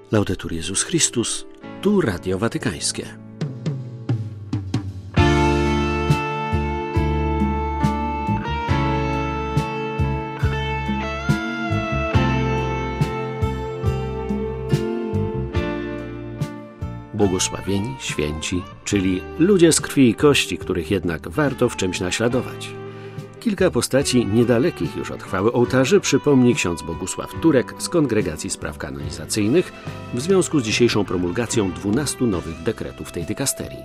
Laudetur Jezus Chrystus, tu Radio Watykańskie. Błogosławieni, święci, czyli ludzie z krwi i kości, których jednak warto w czymś naśladować. Kilka postaci niedalekich już od chwały ołtarzy przypomni ksiądz Bogusław Turek z Kongregacji Spraw Kanonizacyjnych w związku z dzisiejszą promulgacją 12 nowych dekretów tej dykasterii.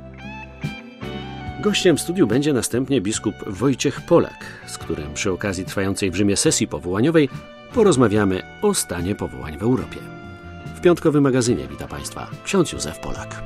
Gościem w studiu będzie następnie biskup Wojciech Polak, z którym przy okazji trwającej w Rzymie sesji powołaniowej porozmawiamy o stanie powołań w Europie. W piątkowym magazynie wita Państwa ksiądz Józef Polak.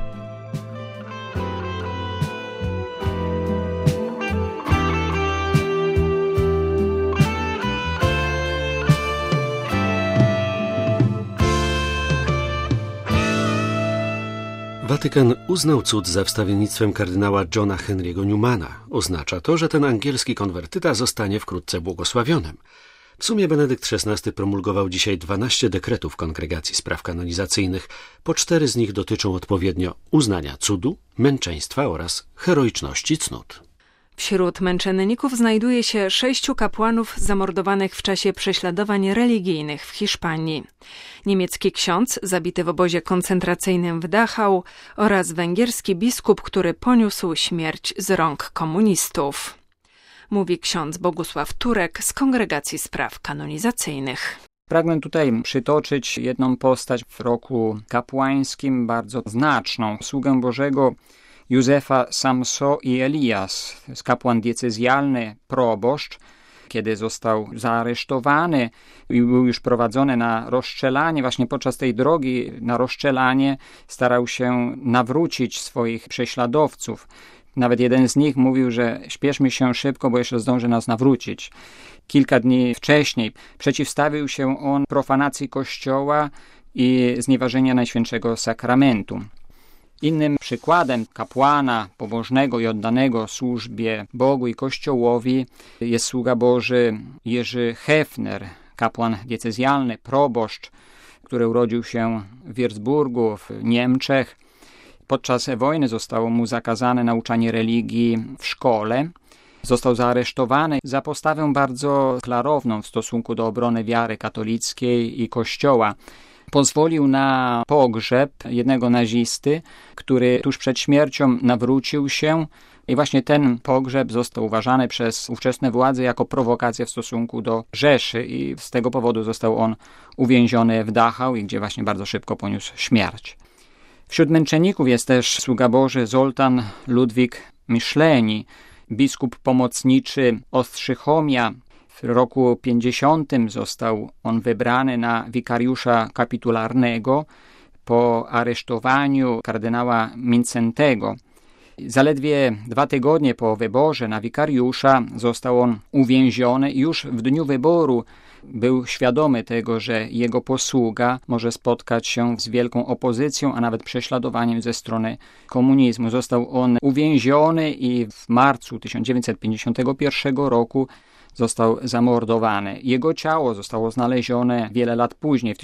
Watykan uznał cud za wstawiennictwem kardynała Johna Henry'ego Newmana. Oznacza to, że ten angielski konwertyta zostanie wkrótce błogosławionym. W sumie Benedykt XVI promulgował dzisiaj 12 dekretów Kongregacji Spraw Kanonizacyjnych. Po 4 z nich dotyczą odpowiednio uznania cudu, męczeństwa oraz heroiczności cnót. Wśród męczenników znajduje się 6 kapłanów zamordowanych w czasie prześladowań religijnych w Hiszpanii. Niemiecki ksiądz zabity w obozie koncentracyjnym w Dachau oraz węgierski biskup, który poniósł śmierć z rąk komunistów. Mówi ksiądz Bogusław Turek z Kongregacji Spraw Kanonizacyjnych. Pragnę tutaj przytoczyć jedną postać w roku kapłańskim, bardzo znaczną, sługę Bożego Józefa Samso i Elias, kapłan diecezjalny, proboszcz. Kiedy został zaaresztowany i był już prowadzony na rozstrzelanie, właśnie podczas tej drogi na rozstrzelanie starał się nawrócić swoich prześladowców. Nawet jeden z nich mówił, że śpieszmy się szybko, bo jeszcze zdąży nas nawrócić. Kilka dni wcześniej przeciwstawił się on profanacji Kościoła i znieważenia Najświętszego Sakramentu. Innym przykładem kapłana pobożnego i oddanego służbie Bogu i Kościołowi jest sługa Boży Jerzy Hefner, kapłan diecezjalny, proboszcz, który urodził się w Würzburgu w Niemczech. Podczas wojny zostało mu zakazane nauczanie religii w szkole. Został zaaresztowany za postawę bardzo klarowną w stosunku do obrony wiary katolickiej i Kościoła. Pozwolił na pogrzeb jednego nazisty, który tuż przed śmiercią nawrócił się i właśnie ten pogrzeb został uważany przez ówczesne władze jako prowokacja w stosunku do Rzeszy i z tego powodu został on uwięziony w Dachau, gdzie właśnie bardzo szybko poniósł śmierć. Wśród męczenników jest też sługa Boży Zoltan Ludwik Myśleni, biskup pomocniczy Ostrzychomia. W roku 50 został on wybrany na wikariusza kapitularnego po aresztowaniu kardynała Mincentego. Zaledwie 2 tygodnie po wyborze na wikariusza został on uwięziony i już w dniu wyboru był świadomy tego, że jego posługa może spotkać się z wielką opozycją, a nawet prześladowaniem ze strony komunizmu. Został on uwięziony i w marcu 1951 roku został zamordowany. Jego ciało zostało znalezione wiele lat później, w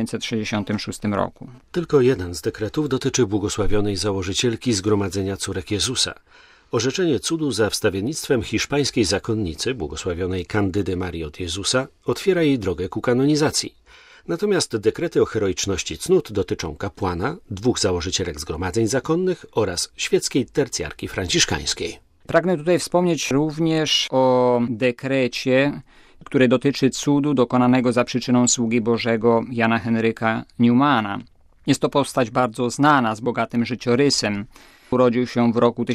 1966 roku. Tylko jeden z dekretów dotyczy błogosławionej założycielki Zgromadzenia Córek Jezusa. Orzeczenie cudu za wstawiennictwem hiszpańskiej zakonnicy, błogosławionej Candydy Marii od Jezusa, otwiera jej drogę ku kanonizacji. Natomiast dekrety o heroiczności cnót dotyczą kapłana, 2 założycielek zgromadzeń zakonnych oraz świeckiej tercjarki franciszkańskiej. Pragnę tutaj wspomnieć również o dekrecie, który dotyczy cudu dokonanego za przyczyną sługi Bożego Jana Henryka Newmana. Jest to postać bardzo znana, z bogatym życiorysem. Urodził się w roku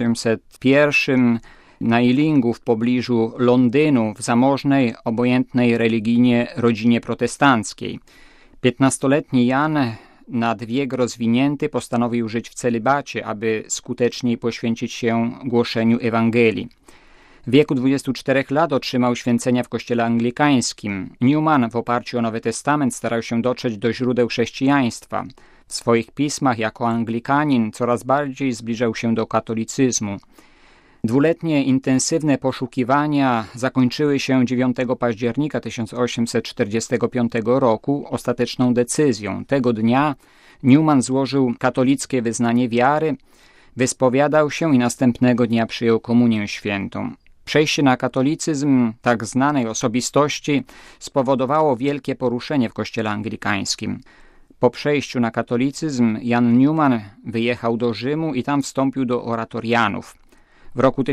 1801 na Ealingu w pobliżu Londynu w zamożnej, obojętnej religijnie rodzinie protestanckiej. 15-letni Jan, nad wiek rozwinięty, postanowił żyć w celibacie, aby skuteczniej poświęcić się głoszeniu Ewangelii. W wieku 24 lat otrzymał święcenia w kościele anglikańskim. Newman w oparciu o Nowy Testament starał się dotrzeć do źródeł chrześcijaństwa. W swoich pismach jako anglikanin coraz bardziej zbliżał się do katolicyzmu. Dwuletnie intensywne poszukiwania zakończyły się 9 października 1845 roku ostateczną decyzją. Tego dnia Newman złożył katolickie wyznanie wiary, wyspowiadał się i następnego dnia przyjął komunię świętą. Przejście na katolicyzm tak znanej osobistości spowodowało wielkie poruszenie w kościele anglikańskim. Po przejściu na katolicyzm Jan Newman wyjechał do Rzymu i tam wstąpił do oratorianów. W roku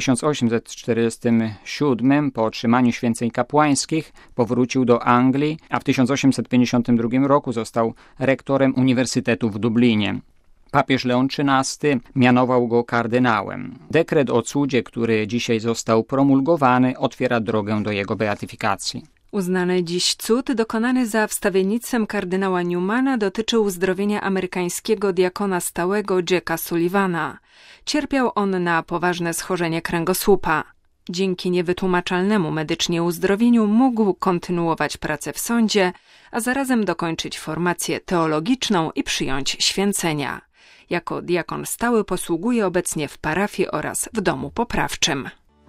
1847 po otrzymaniu święceń kapłańskich powrócił do Anglii, a w 1852 roku został rektorem Uniwersytetu w Dublinie. Papież Leon XIII mianował go kardynałem. Dekret o cudzie, który dzisiaj został promulgowany, otwiera drogę do jego beatyfikacji. Uznany dziś cud dokonany za wstawiennictwem kardynała Newmana dotyczy uzdrowienia amerykańskiego diakona stałego Jacka Sullivana. Cierpiał on na poważne schorzenie kręgosłupa. Dzięki niewytłumaczalnemu medycznie uzdrowieniu mógł kontynuować pracę w sądzie, a zarazem dokończyć formację teologiczną i przyjąć święcenia. Jako diakon stały posługuje obecnie w parafii oraz w domu poprawczym.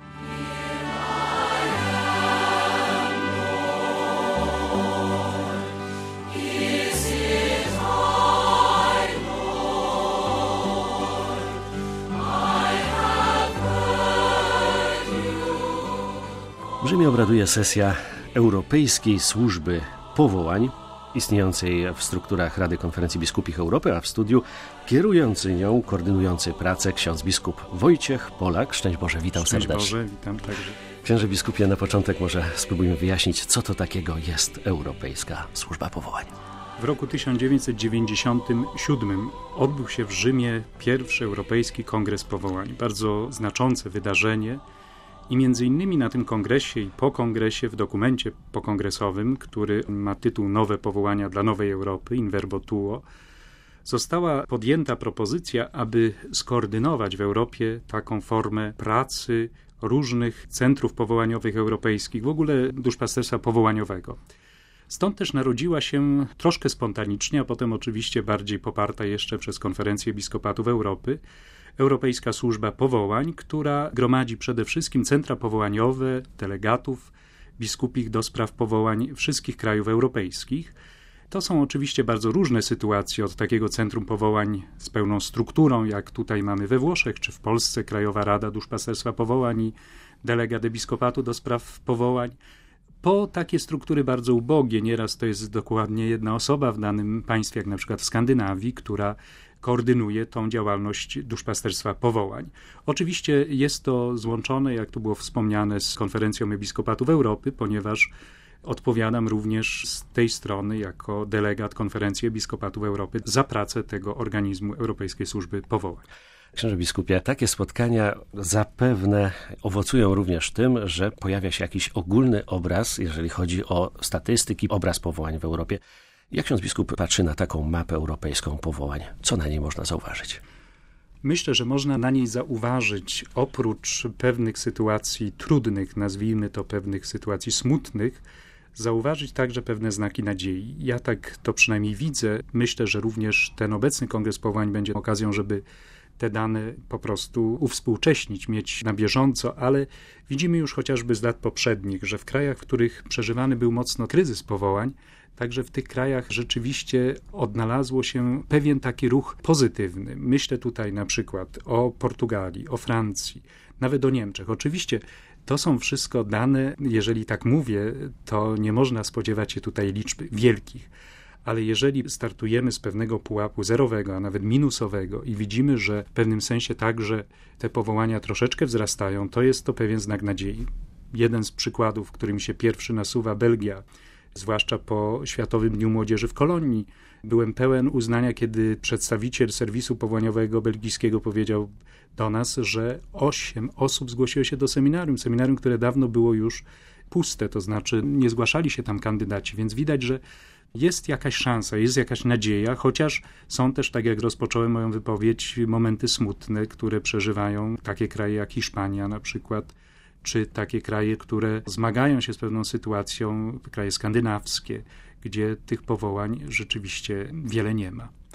W Rzymie obraduje sesja Europejskiej Służby Powołań, istniejącej w strukturach Rady Konferencji Biskupich Europy, a w studiu kierujący nią, koordynujący pracę ksiądz biskup Wojciech Polak. Szczęść Boże, witam serdecznie. Szczęść Boże, witam także. Księże biskupie, na początek może spróbujmy wyjaśnić, co to takiego jest Europejska Służba Powołań. W roku 1997 odbył się w Rzymie pierwszy Europejski Kongres Powołań. Bardzo znaczące wydarzenie. I między innymi na tym kongresie i po kongresie, w dokumencie pokongresowym, który ma tytuł Nowe powołania dla nowej Europy, in verbo tuo, została podjęta propozycja, aby skoordynować w Europie taką formę pracy różnych centrów powołaniowych europejskich, w ogóle duszpasterstwa powołaniowego. Stąd też narodziła się troszkę spontanicznie, a potem oczywiście bardziej poparta jeszcze przez Konferencję Episkopatów Europy, Europejska Służba Powołań, która gromadzi przede wszystkim centra powołaniowe, delegatów biskupich do spraw powołań wszystkich krajów europejskich. To są oczywiście bardzo różne sytuacje od takiego centrum powołań z pełną strukturą, jak tutaj mamy we Włoszech, czy w Polsce Krajowa Rada Duszpasterstwa Powołań i delegat episkopatu do spraw powołań, po takie struktury bardzo ubogie. Nieraz to jest dokładnie jedna osoba w danym państwie, jak na przykład w Skandynawii, która koordynuje tą działalność duszpasterstwa powołań. Oczywiście jest to złączone, jak tu było wspomniane, z Konferencją Episkopatów Europy, ponieważ odpowiadam również z tej strony jako delegat Konferencji Episkopatów Europy za pracę tego organizmu Europejskiej Służby Powołań. Księże biskupie, takie spotkania zapewne owocują również tym, że pojawia się jakiś ogólny obraz, jeżeli chodzi o statystyki, obraz powołań w Europie. Jak ksiądz biskup patrzy na taką mapę europejską powołań? Co na niej można zauważyć? Myślę, że można na niej zauważyć, oprócz pewnych sytuacji trudnych, nazwijmy to pewnych sytuacji smutnych, zauważyć także pewne znaki nadziei. Ja tak to przynajmniej widzę. Myślę, że również ten obecny Kongres Powołań będzie okazją, żeby te dane po prostu uwspółcześnić, mieć na bieżąco, ale widzimy już chociażby z lat poprzednich, że w krajach, w których przeżywany był mocno kryzys powołań, także w tych krajach rzeczywiście odnalazło się pewien taki ruch pozytywny. Myślę tutaj na przykład o Portugalii, o Francji, nawet o Niemczech. Oczywiście to są wszystko dane, jeżeli tak mówię, to nie można spodziewać się tutaj liczb wielkich. Ale jeżeli startujemy z pewnego pułapu zerowego, a nawet minusowego i widzimy, że w pewnym sensie także te powołania troszeczkę wzrastają, to jest to pewien znak nadziei. Jeden z przykładów, który mi się pierwszy nasuwa, Belgia, zwłaszcza po Światowym Dniu Młodzieży w Kolonii. Byłem pełen uznania, kiedy przedstawiciel serwisu powołaniowego belgijskiego powiedział do nas, że 8 osób zgłosiło się do seminarium, które dawno było już puste, to znaczy nie zgłaszali się tam kandydaci, więc widać, że jest jakaś szansa, jest jakaś nadzieja, chociaż są też, tak jak rozpocząłem moją wypowiedź, momenty smutne, które przeżywają takie kraje jak Hiszpania na przykład, czy takie kraje, które zmagają się z pewną sytuacją, kraje skandynawskie, gdzie tych powołań rzeczywiście wiele nie ma.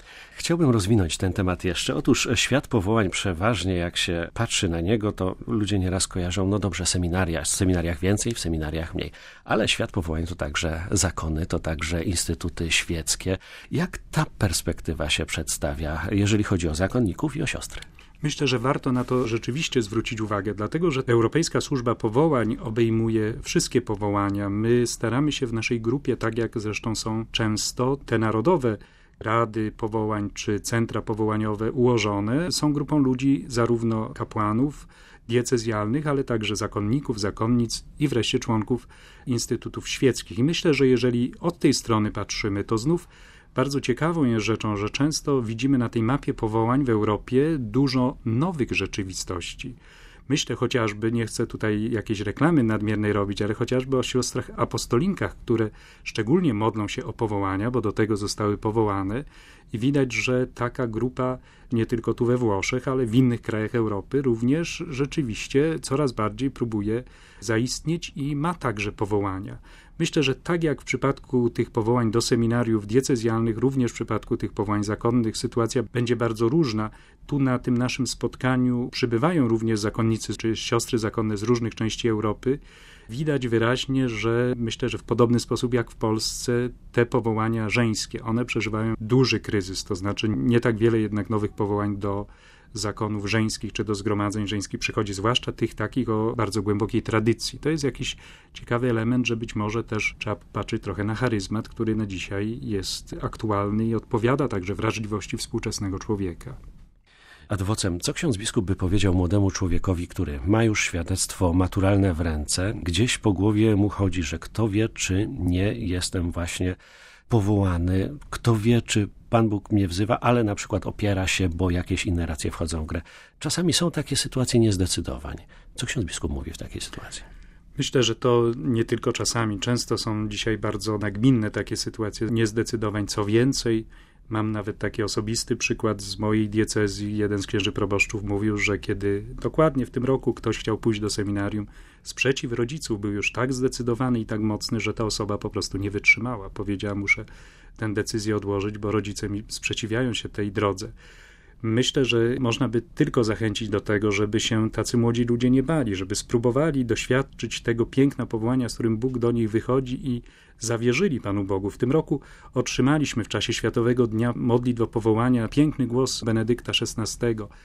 Chciałbym rozwinąć ten temat jeszcze. Otóż świat powołań przeważnie, jak się patrzy na niego, to ludzie nieraz kojarzą, no dobrze, seminaria. W seminariach więcej, w seminariach mniej. Ale świat powołań to także zakony, to także instytuty świeckie. Jak ta perspektywa się przedstawia, jeżeli chodzi o zakonników i o siostry? Myślę, że warto na to rzeczywiście zwrócić uwagę, dlatego że Europejska Służba Powołań obejmuje wszystkie powołania. My staramy się w naszej grupie, tak jak zresztą są często te narodowe rady powołań czy centra powołaniowe ułożone, są grupą ludzi zarówno kapłanów diecezjalnych, ale także zakonników, zakonnic i wreszcie członków instytutów świeckich. I myślę, że jeżeli od tej strony patrzymy, to znów bardzo ciekawą jest rzeczą, że często widzimy na tej mapie powołań w Europie dużo nowych rzeczywistości. Myślę chociażby, nie chcę tutaj jakiejś reklamy nadmiernej robić, ale chociażby o siostrach apostolinkach, które szczególnie modlą się o powołania, bo do tego zostały powołane i widać, że taka grupa nie tylko tu we Włoszech, ale w innych krajach Europy również rzeczywiście coraz bardziej próbuje zaistnieć i ma także powołania. Myślę, że tak jak w przypadku tych powołań do seminariów diecezjalnych, również w przypadku tych powołań zakonnych sytuacja będzie bardzo różna. Tu na tym naszym spotkaniu przybywają również zakonnicy czy siostry zakonne z różnych części Europy. Widać wyraźnie, że myślę, że w podobny sposób jak w Polsce te powołania żeńskie, one przeżywają duży kryzys, to znaczy nie tak wiele jednak nowych powołań do zakonów żeńskich czy do zgromadzeń żeńskich przychodzi, zwłaszcza tych takich o bardzo głębokiej tradycji. To jest jakiś ciekawy element, że być może też trzeba patrzeć trochę na charyzmat, który na dzisiaj jest aktualny i odpowiada także wrażliwości współczesnego człowieka. Ad vocem, co ksiądz biskup by powiedział młodemu człowiekowi, który ma już świadectwo maturalne w ręce, gdzieś po głowie mu chodzi, że kto wie, czy nie jestem właśnie powołany, kto wie, czy Pan Bóg mnie wzywa, ale na przykład opiera się, bo jakieś inne racje wchodzą w grę. Czasami są takie sytuacje niezdecydowań. Co ksiądz biskup mówi w takiej sytuacji? Myślę, że to nie tylko czasami. Często są dzisiaj bardzo nagminne takie sytuacje niezdecydowań. Co więcej, mam nawet taki osobisty przykład z mojej diecezji. Jeden z księży proboszczów mówił, że kiedy dokładnie w tym roku ktoś chciał pójść do seminarium, sprzeciw rodziców był już tak zdecydowany i tak mocny, że ta osoba po prostu nie wytrzymała. Powiedziała, muszę tę decyzję odłożyć, bo rodzice mi sprzeciwiają się tej drodze. Myślę, że można by tylko zachęcić do tego, żeby się tacy młodzi ludzie nie bali, żeby spróbowali doświadczyć tego piękna powołania, z którym Bóg do nich wychodzi i zawierzyli Panu Bogu. W tym roku otrzymaliśmy w czasie Światowego Dnia Modlitw o Powołania piękny głos Benedykta XVI.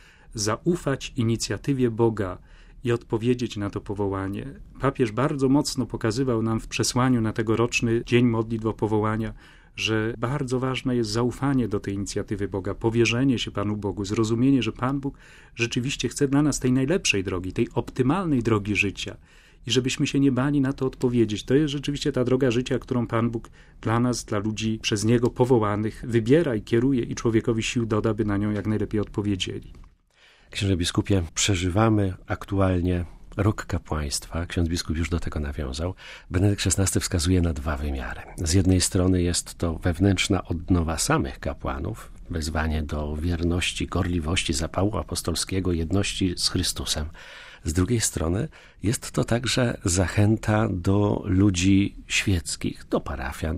Zaufać inicjatywie Boga i odpowiedzieć na to powołanie. Papież bardzo mocno pokazywał nam w przesłaniu na tegoroczny Dzień Modlitw o Powołania, że bardzo ważne jest zaufanie do tej inicjatywy Boga, powierzenie się Panu Bogu, zrozumienie, że Pan Bóg rzeczywiście chce dla nas tej najlepszej drogi, tej optymalnej drogi życia i żebyśmy się nie bali na to odpowiedzieć. To jest rzeczywiście ta droga życia, którą Pan Bóg dla nas, dla ludzi przez Niego powołanych wybiera i kieruje i człowiekowi sił doda, by na nią jak najlepiej odpowiedzieli. Księże biskupie, przeżywamy aktualnie rok kapłaństwa. Ksiądz biskup już do tego nawiązał. Benedykt XVI wskazuje na dwa wymiary. Z jednej strony jest to wewnętrzna odnowa samych kapłanów, wezwanie do wierności, gorliwości, zapału apostolskiego, jedności z Chrystusem. Z drugiej strony jest to także zachęta do ludzi świeckich, do parafian,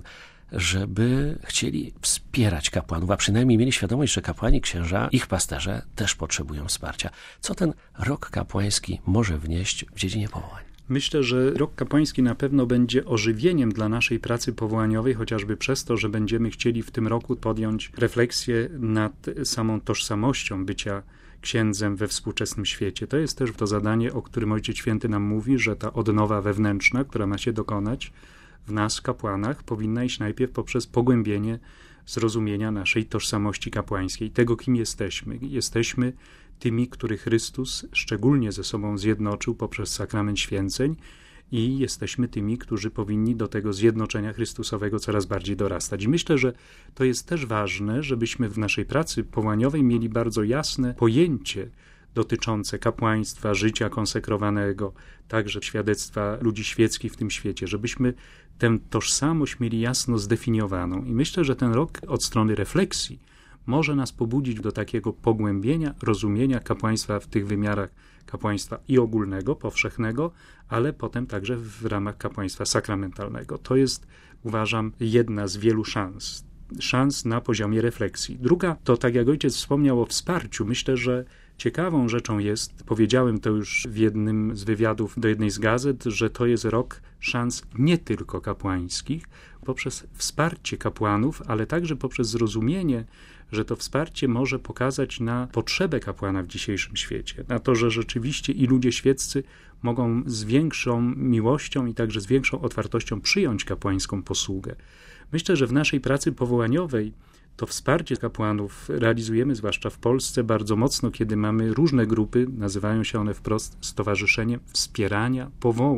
żeby chcieli wspierać kapłanów, a przynajmniej mieli świadomość, że kapłani, księża, ich pasterze też potrzebują wsparcia. Co ten rok kapłański może wnieść w dziedzinie powołań? Myślę, że rok kapłański na pewno będzie ożywieniem dla naszej pracy powołaniowej, chociażby przez to, że będziemy chcieli w tym roku podjąć refleksję nad samą tożsamością bycia księdzem we współczesnym świecie. To jest też to zadanie, o którym Ojciec Święty nam mówi, że ta odnowa wewnętrzna, która ma się dokonać w nas, kapłanach, powinna iść najpierw poprzez pogłębienie zrozumienia naszej tożsamości kapłańskiej, tego, kim jesteśmy. Jesteśmy tymi, których Chrystus szczególnie ze sobą zjednoczył poprzez sakrament święceń i jesteśmy tymi, którzy powinni do tego zjednoczenia Chrystusowego coraz bardziej dorastać. I myślę, że to jest też ważne, żebyśmy w naszej pracy powołaniowej mieli bardzo jasne pojęcie dotyczące kapłaństwa, życia konsekrowanego, także świadectwa ludzi świeckich w tym świecie, żebyśmy tę tożsamość mieli jasno zdefiniowaną. I myślę, że ten rok od strony refleksji może nas pobudzić do takiego pogłębienia, rozumienia kapłaństwa w tych wymiarach kapłaństwa i ogólnego, powszechnego, ale potem także w ramach kapłaństwa sakramentalnego. To jest, uważam, jedna z wielu szans. szans na poziomie refleksji. Druga to, tak jak ojciec wspomniał o wsparciu, myślę, że ciekawą rzeczą jest, powiedziałem to już w jednym z wywiadów do jednej z gazet, że to jest rok szans nie tylko kapłańskich, poprzez wsparcie kapłanów, ale także poprzez zrozumienie, że to wsparcie może pokazać na potrzebę kapłana w dzisiejszym świecie, na to, że rzeczywiście i ludzie świeccy mogą z większą miłością i także z większą otwartością przyjąć kapłańską posługę. Myślę, że w naszej pracy powołaniowej to wsparcie kapłanów realizujemy, zwłaszcza w Polsce, bardzo mocno, kiedy mamy różne grupy, nazywają się one wprost Stowarzyszeniem Wspierania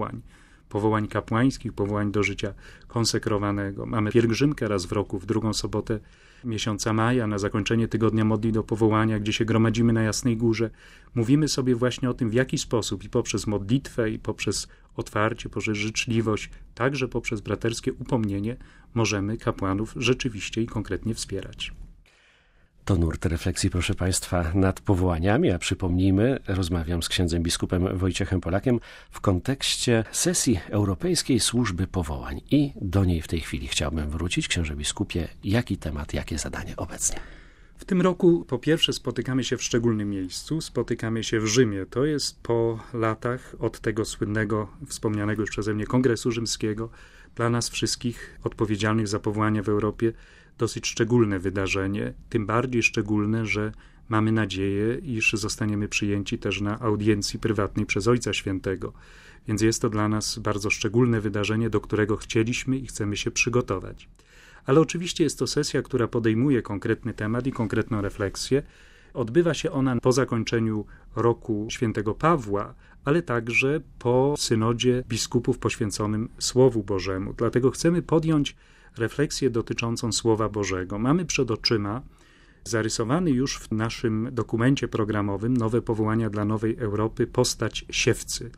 Powołań kapłańskich, powołań do życia konsekrowanego. Mamy pielgrzymkę raz w roku, w drugą sobotę miesiąca maja, na zakończenie tygodnia modli do powołania, gdzie się gromadzimy na Jasnej Górze. Mówimy sobie właśnie o tym, w jaki sposób i poprzez modlitwę, i poprzez otwarcie, poprzez życzliwość, także poprzez braterskie upomnienie możemy kapłanów rzeczywiście i konkretnie wspierać. To nurt refleksji, proszę Państwa, nad powołaniami, a przypomnijmy, rozmawiam z księdzem biskupem Wojciechem Polakiem w kontekście sesji Europejskiej Służby Powołań i do niej w tej chwili chciałbym wrócić. Księże biskupie, jaki temat, jakie zadanie obecnie? W tym roku po pierwsze spotykamy się w szczególnym miejscu, spotykamy się w Rzymie. To jest po latach od tego słynnego, wspomnianego już przeze mnie Kongresu Rzymskiego, dla nas wszystkich odpowiedzialnych za powołania w Europie dosyć szczególne wydarzenie, tym bardziej szczególne, że mamy nadzieję, iż zostaniemy przyjęci też na audiencji prywatnej przez Ojca Świętego. Więc jest to dla nas bardzo szczególne wydarzenie, do którego chcieliśmy i chcemy się przygotować. Ale oczywiście jest to sesja, która podejmuje konkretny temat i konkretną refleksję. Odbywa się ona po zakończeniu roku świętego Pawła, ale także po synodzie biskupów poświęconym Słowu Bożemu. Dlatego chcemy podjąć refleksję dotyczącą Słowa Bożego. Mamy przed oczyma zarysowany już w naszym dokumencie programowym Nowe Powołania dla Nowej Europy postać siewcy.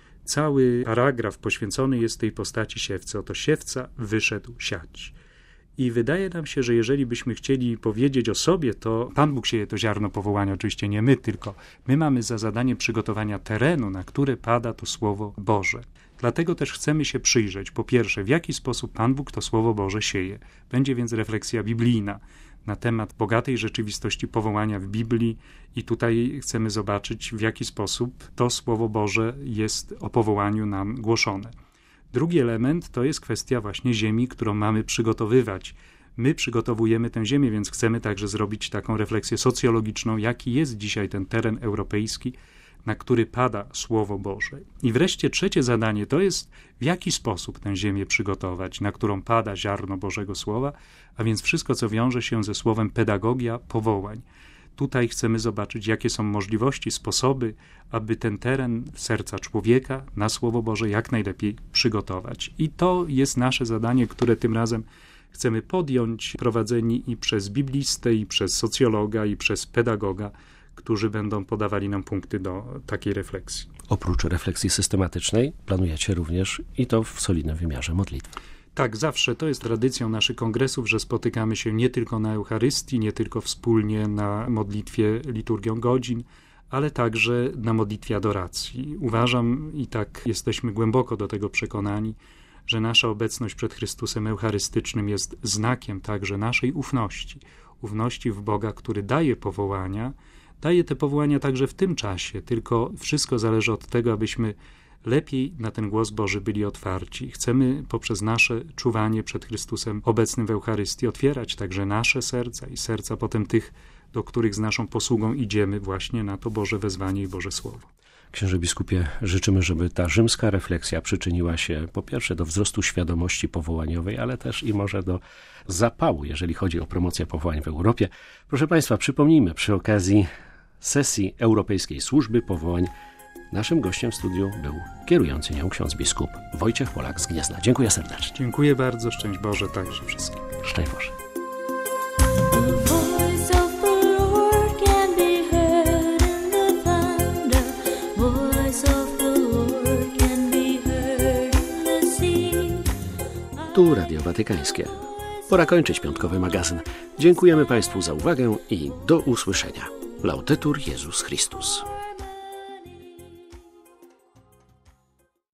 Cały paragraf poświęcony jest tej postaci siewcy. Oto siewca wyszedł siać. I wydaje nam się, że jeżeli byśmy chcieli powiedzieć o sobie, to Pan Bóg sieje to ziarno powołania, oczywiście nie my, tylko my mamy za zadanie przygotowania terenu, na które pada to Słowo Boże. Dlatego też chcemy się przyjrzeć, po pierwsze, w jaki sposób Pan Bóg to Słowo Boże sieje. Będzie więc refleksja biblijna na temat bogatej rzeczywistości powołania w Biblii i tutaj chcemy zobaczyć, w jaki sposób to Słowo Boże jest o powołaniu nam głoszone. Drugi element to jest kwestia właśnie ziemi, którą mamy przygotowywać. My przygotowujemy tę ziemię, więc chcemy także zrobić taką refleksję socjologiczną, jaki jest dzisiaj ten teren europejski, na który pada Słowo Boże. I wreszcie trzecie zadanie to jest, w jaki sposób tę ziemię przygotować, na którą pada ziarno Bożego Słowa, a więc wszystko, co wiąże się ze słowem pedagogia powołań. Tutaj chcemy zobaczyć, jakie są możliwości, sposoby, aby ten teren serca człowieka na Słowo Boże jak najlepiej przygotować. I to jest nasze zadanie, które tym razem chcemy podjąć, prowadzeni i przez biblistę, i przez socjologa, i przez pedagoga, którzy będą podawali nam punkty do takiej refleksji. Oprócz refleksji systematycznej planujecie również i to w solidnym wymiarze modlitwy. Tak, zawsze to jest tradycją naszych kongresów, że spotykamy się nie tylko na Eucharystii, nie tylko wspólnie na modlitwie liturgią godzin, ale także na modlitwie adoracji. Uważam i tak jesteśmy głęboko do tego przekonani, że nasza obecność przed Chrystusem Eucharystycznym jest znakiem także naszej ufności w Boga, który daje powołania, daje te powołania także w tym czasie, tylko wszystko zależy od tego, abyśmy lepiej na ten głos Boży byli otwarci. Chcemy poprzez nasze czuwanie przed Chrystusem obecnym w Eucharystii otwierać także nasze serca i serca potem tych, do których z naszą posługą idziemy właśnie na to Boże wezwanie i Boże Słowo. Księże biskupie, życzymy, żeby ta rzymska refleksja przyczyniła się po pierwsze do wzrostu świadomości powołaniowej, ale też i może do zapału, jeżeli chodzi o promocję powołań w Europie. Proszę Państwa, przypomnijmy przy okazji sesji Europejskiej Służby Powołań naszym gościem w studiu był kierujący nią ksiądz biskup Wojciech Polak z Gniezna. Dziękuję serdecznie. Dziękuję bardzo, szczęść Boże także wszystkim. Szczęść Boże. Tu Radio Watykańskie. Pora kończyć piątkowy magazyn. Dziękujemy Państwu za uwagę i do usłyszenia. Laudetur Jezus Chrystus.